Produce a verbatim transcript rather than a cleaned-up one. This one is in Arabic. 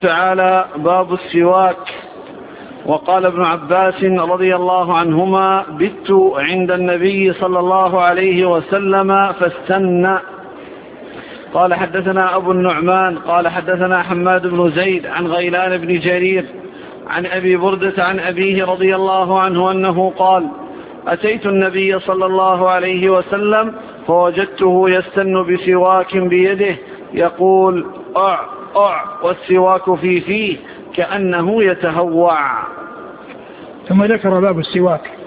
تعالى باب السواك. وقال ابن عباس رضي الله عنهما: بت عند النبي صلى الله عليه وسلم فاستنى. قال حدثنا أبو النعمان قال حدثنا حماد بن زيد عن غيلان بن جرير عن أبي بردة عن أبيه رضي الله عنه أنه قال: أتيت النبي صلى الله عليه وسلم فوجدته يستن بسواك بيده يقول: أع أع والسواك في فيه كأنه يتهوع. ثم ذكر باب السواك.